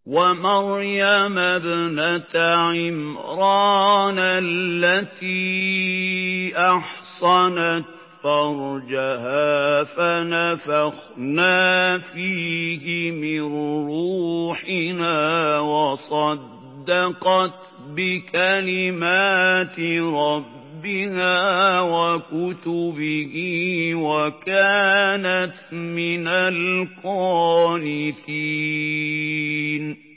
وَمَرْيَمَ ابْنَتَ عِمْرَانَ الَّتِي أَحْصَنَتْ فَرْجَهَا فَنَفَخْنَا فِيهِ مِن رُّوحِنَا وَصَدَّقَتْ بِكَلِمَاتِ رَبِّهَا وَكُتُبِهِ وَكَانَتْ مِنَ الْقَانِتِينَ